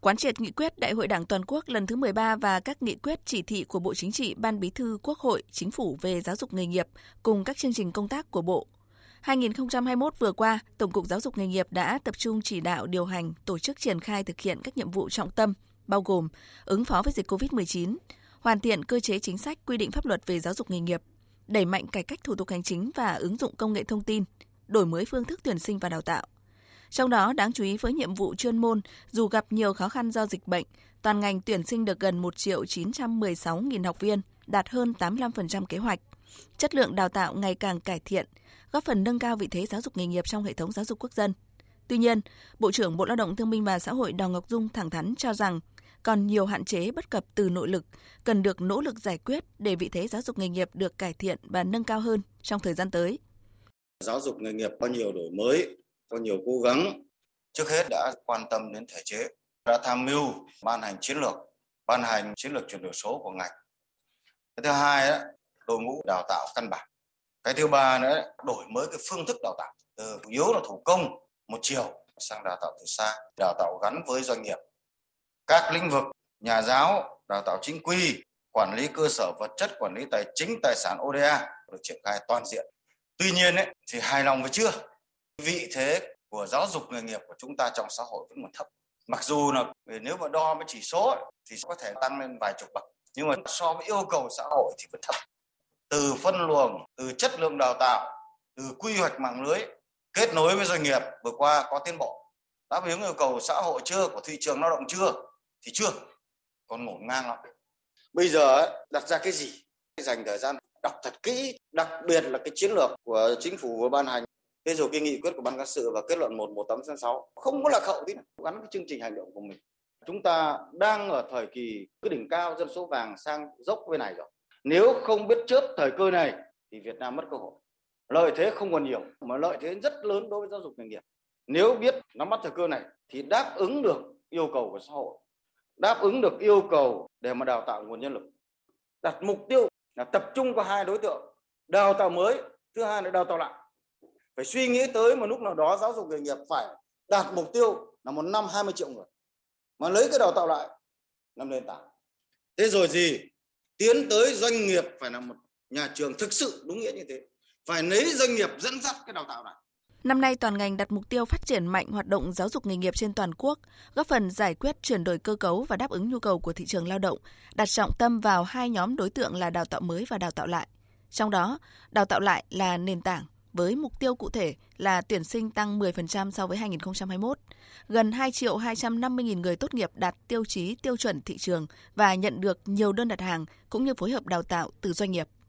Quán triệt nghị quyết Đại hội Đảng toàn quốc lần thứ 13 và các nghị quyết chỉ thị của Bộ Chính trị, Ban Bí thư, Quốc hội, Chính phủ về giáo dục nghề nghiệp cùng các chương trình công tác của Bộ. 2021 vừa qua, Tổng cục Giáo dục nghề nghiệp đã tập trung chỉ đạo điều hành, tổ chức triển khai thực hiện các nhiệm vụ trọng tâm, bao gồm ứng phó với dịch COVID-19, hoàn thiện cơ chế chính sách quy định pháp luật về giáo dục nghề nghiệp, đẩy mạnh cải cách thủ tục hành chính và ứng dụng công nghệ thông tin, đổi mới phương thức tuyển sinh và đào tạo. Trong đó, đáng chú ý với nhiệm vụ chuyên môn, dù gặp nhiều khó khăn do dịch bệnh, toàn ngành tuyển sinh được gần 1.916.000 học viên, đạt hơn 85% kế hoạch. Chất lượng đào tạo ngày càng cải thiện, góp phần nâng cao vị thế giáo dục nghề nghiệp trong hệ thống giáo dục quốc dân. Tuy nhiên, Bộ trưởng Bộ Lao động Thương binh và Xã hội Đào Ngọc Dung thẳng thắn cho rằng còn nhiều hạn chế bất cập từ nội lực, cần được nỗ lực giải quyết để vị thế giáo dục nghề nghiệp được cải thiện và nâng cao hơn trong thời gian tới. Giáo dục nghề nghiệp có nhiều đổi mới, có nhiều cố gắng. Trước hết đã quan tâm đến thể chế, đã tham mưu ban hành chiến lược chuyển đổi số của ngành. Cái thứ hai, đội ngũ đào tạo căn bản. Cái thứ ba nữa, đổi mới cái phương thức đào tạo, từ chủ yếu là thủ công một chiều sang đào tạo từ xa, đào tạo gắn với doanh nghiệp. Các lĩnh vực nhà giáo, đào tạo chính quy, quản lý cơ sở vật chất, quản lý tài chính, tài sản ODA được triển khai toàn diện. Tuy nhiên thì hài lòng với chưa? Vị thế của giáo dục nghề nghiệp của chúng ta trong xã hội vẫn còn thấp. Mặc dù là nếu mà đo với chỉ số thì có thể tăng lên vài chục bậc, nhưng mà so với yêu cầu xã hội thì vẫn thấp. Từ phân luồng, từ chất lượng đào tạo, từ quy hoạch mạng lưới, kết nối với doanh nghiệp vừa qua có tiến bộ. Đáp ứng yêu cầu xã hội chưa, của thị trường lao động chưa, thì chưa, còn ngổn ngang lắm. Bây giờ đặt ra cái gì? Dành thời gian đọc thật kỹ, đặc biệt là cái chiến lược của chính phủ vừa ban hành. Thế rồi cái nghị quyết của Ban Cán sự và kết luận 11866 không có lạc hậu tí nào, gắn với chương trình hành động của mình. Chúng ta đang ở thời kỳ cái đỉnh cao dân số vàng sang dốc bên này rồi. Nếu không biết chớp thời cơ này thì Việt Nam mất cơ hội. Lợi thế không còn nhiều mà lợi thế rất lớn đối với giáo dục nghề nghiệp. Nếu biết nắm bắt thời cơ này thì đáp ứng được yêu cầu của xã hội, đáp ứng được yêu cầu để mà đào tạo nguồn nhân lực. Đặt mục tiêu là tập trung vào hai đối tượng, đào tạo mới, thứ hai là đào tạo lại. Phải suy nghĩ tới một lúc nào đó giáo dục nghề nghiệp phải đạt mục tiêu là một năm 20 triệu người. Mà lấy cái đào tạo lại làm nền tảng. Thế rồi gì? Tiến tới doanh nghiệp phải là một nhà trường thực sự đúng nghĩa như thế. Phải lấy doanh nghiệp dẫn dắt cái đào tạo này. Năm nay, toàn ngành đặt mục tiêu phát triển mạnh hoạt động giáo dục nghề nghiệp trên toàn quốc, góp phần giải quyết chuyển đổi cơ cấu và đáp ứng nhu cầu của thị trường lao động, đặt trọng tâm vào hai nhóm đối tượng là đào tạo mới và đào tạo lại. Trong đó, đào tạo lại là nền tảng, với mục tiêu cụ thể là tuyển sinh tăng 10% so với 2021. Gần 2.250.000 người tốt nghiệp đạt tiêu chí tiêu chuẩn thị trường và nhận được nhiều đơn đặt hàng cũng như phối hợp đào tạo từ doanh nghiệp.